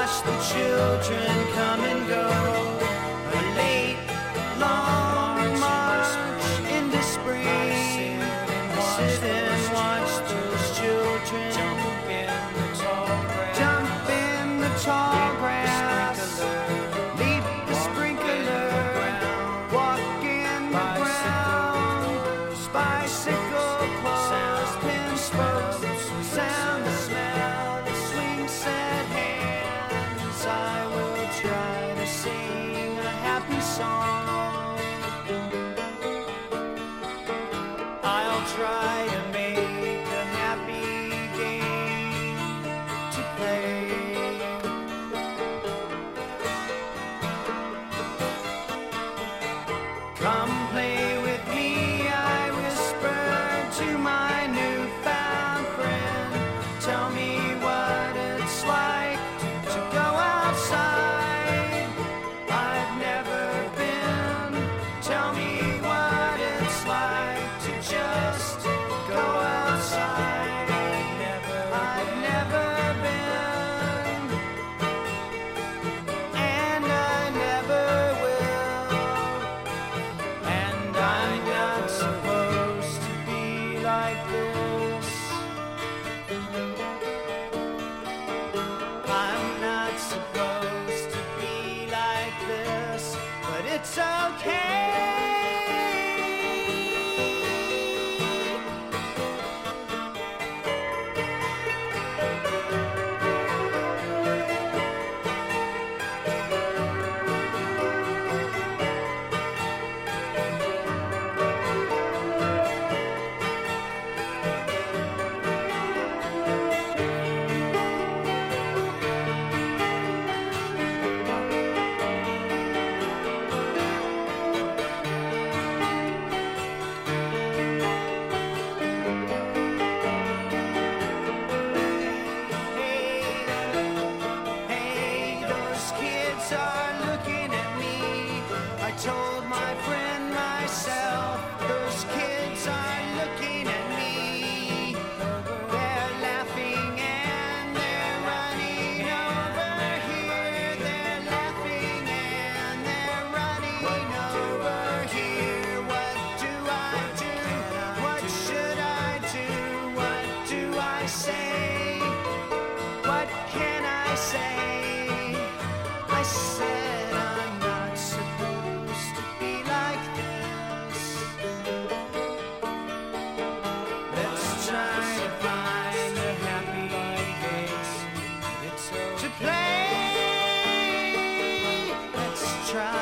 watch the children come and go. A late, long march into spring. I sit and watch those children jump in the tall grass, leap the sprinkler, walk in the ground, bicycle clothes, pin spokes, sound the smell, the swing set hands. I will try to sing a happy song. I'll try to make a happy game to play. Come play with me, I whispered to my newfound friend. Tell me what it's like to go outside. I've never been. Tell me what it's like to just go outside. I've never been, and I never will. And I'm not supposed to be like this. I'm not supposed to be like this, but it's okay. Hey, those kids are looking at me. I told my friend myself, those kids are looking at me. They're laughing and they're running over here. They're laughing and they're running over here. What do I do? What should I do? What do I say? What can I say? I said I'm not supposed to be like this. Let's try to find a happy game to play. Let's try